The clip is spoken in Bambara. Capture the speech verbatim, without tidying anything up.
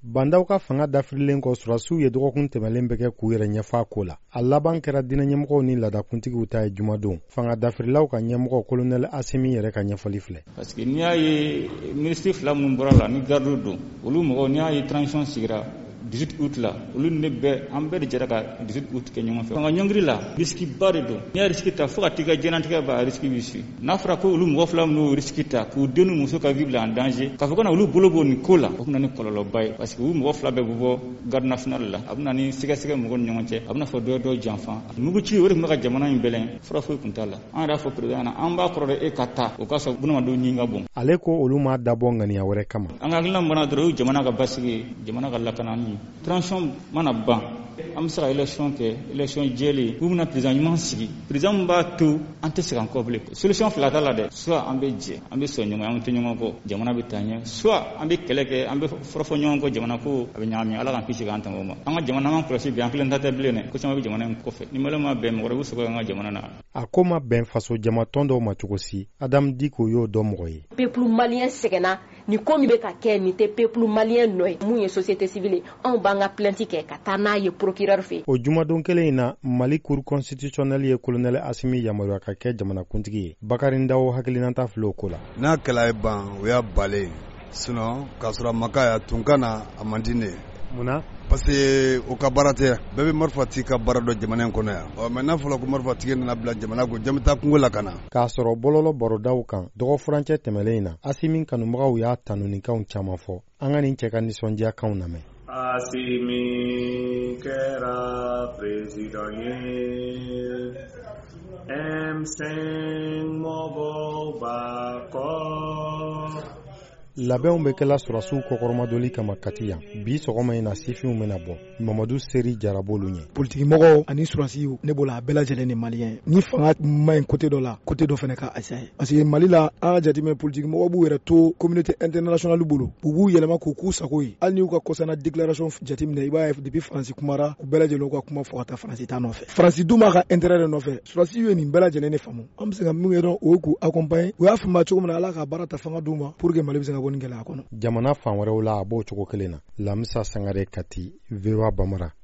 bandaw ka fanga dafirilen kɔ surasiw ye dɔgɔkun tɛmɛlen bɛ kɛ k'u yɛrɛ ɲɛfa ko la. A laban kɛra diinɛ ɲɛmɔgɔw ni laadakuntigiw ta ye jumadon. Fanga dafirilaw ka ɲɛmɔgɔ kolonɛli Asimi yɛrɛ ka ɲɛfɔli filɛ. Parce que n'i y'a ye ministre fila minnu bɔra la ni garde don olu mɔgɔw n'i y'a ye transition sigira dix-huit août la olu ne bɛɛ an bɛɛ de jɛra ka dix-huit août kɛ ɲɔgɔn fɛ. Fanga ɲɔngiri la risque ba de don. N'i y'a risque ta fo ka t'i ka diɲɛnatigɛ ban risque b'i su. N'a fɔra ko olu mɔgɔ fila minnu risque ta k'u den n'u muso ka vie bila en danger k'a fɔ ko na olu bolo b'o nin ko la o bɛna ni kɔlɔlɔba ye parce que u mɔgɔ fila bɛɛ bɛ bɔ garde nationale la a bɛna ni sɛgɛsɛgɛ mɔgɔw ni ɲɔgɔn cɛ a bɛna fɔ dɔ dɔ janfan muguci o de tun bɛ ka jamana in bɛlɛn fura foyi tun t'a la an yɛrɛ fɔ président na an b'a kɔrɔ de e ka taa o ka sɔrɔ bunamadenw ɲin ka bon. Ale ko olu ma dabɔ ŋaniya wɛrɛ kama. An ka hakilina mana dɔrɔn o ye jamana ka basigi jamana ka lakanani transition mana ban an bɛ se ka élection kɛ élection jɛlen u bɛna président ɲuman sigi président min b'a to an tɛ segin an kɔ bilen solution fila t'a la dɛ soit an bɛ jɛ an bɛ sɔn ɲɔgɔn an tɛ ɲɔgɔn kɔ jamana bɛ taa ɲɛ soit an bɛ kɛlɛ kɛ an bɛ fɔrɔfɔ ɲɔgɔn kɔ jamana ko a bɛ ɲagami ala k'an kisi k'an tanga o ma an ka jamana an ka kɔlɔsi bi an kelen ta tɛ bilen dɛ ko caman bɛ jamana in kɔfɛ ni malo ma bɛn mɔgɔ wɛrɛ bɛ sɔgɔ an ka jamana na. A ko ma bɛn faso jamatɔn dɔw ma cogo si Adam Diko y'o dɔn mɔgɔ ye. Peuple malien sɛgɛnna ni ko min bɛ ka kɛ nin tɛ peuple malien nɔ ye mun ye société civile anw b'an ka plainte kɛ ka taa n'a ye procureur fɛ. O jumadon kelen in na Mali cour constitutionnelle ye kolonɛli Asimi yamaruya ka kɛ jamanakuntigi ye. Bakari Ndaw hakilinata filɛ o ko la. N'a kɛla ye ban o y'a balen sinon k'a sɔrɔ maka ya tun ka na a man di ne ye. Munna? Parce que o ka baara tɛ bɛɛ bɛ marifa tigi ka baara dɔ jamana in kɔnɔ yan ɔ mɛ n'a fɔra ko marifa tigi nana bila jamana ko jɛn bɛ taa kungo la ka na. K'a sɔrɔ bɔlɔlɔ barodaw kan dɔgɔ furancɛ tɛmɛlen in na Asimi kanubagaw y'a tanunikanw caman fɔ an ka nin cɛ ka nisɔndiyakanw lamɛn. Asimi kɛra président ye M cinq mɔgɔw b'a kɔ. Labɛnw bɛ kɛla surasiw kɔkɔrɔmadoli kama Kati yan bi sɔgɔma in na sifinw bɛna bɔ Mamadu Seri Jarabolu ɲɛ. Politique mɔgɔw ani surasiw ne bolo a bɛɛ lajɛlen ni malien ni fanga ma ɲi côté dɔ la côté dɔ fana ka essayer parce que Mali la an ka jateminɛ politique mɔgɔw b'u yɛrɛ to communauté internationale bolo u b'u yɛlɛma k'u k'u sago ye hali n'u ka kɔsana déclaration jateminɛ i b'a ye depuis Faransi kumara u bɛɛ lajɛlen ka kuma fɔ ka taa Faransi ta nɔfɛ Faransi dun b'a ka intérêt de nɔfɛ surasiw ye nin bɛɛ lajɛlen de faamu an bɛ se ka min kɛ dɔrɔn o ye k'u accompagner u y'a faamuya cogo min na Ala ka baara ta fanga d'u ma pour que Mali bɛ se ka bɔ nin gɛlɛya kɔnɔ. Jamana fan wɛrɛw la a b'o cogo kelen na Lamisa Sangare Kati V O A Bamara.